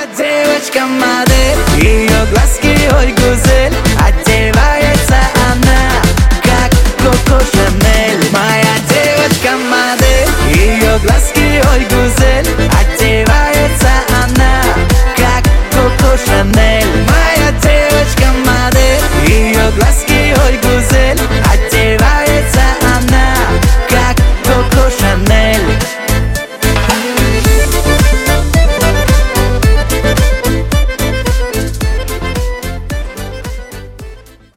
девочка модель, ее глазки ой гузель, одевается она, как Коко Шанель. Моя девочка модель, ее глазки ой гузель, одевается она, как Коко Шанель. Моя девочка модель, ее глазки ой гузель,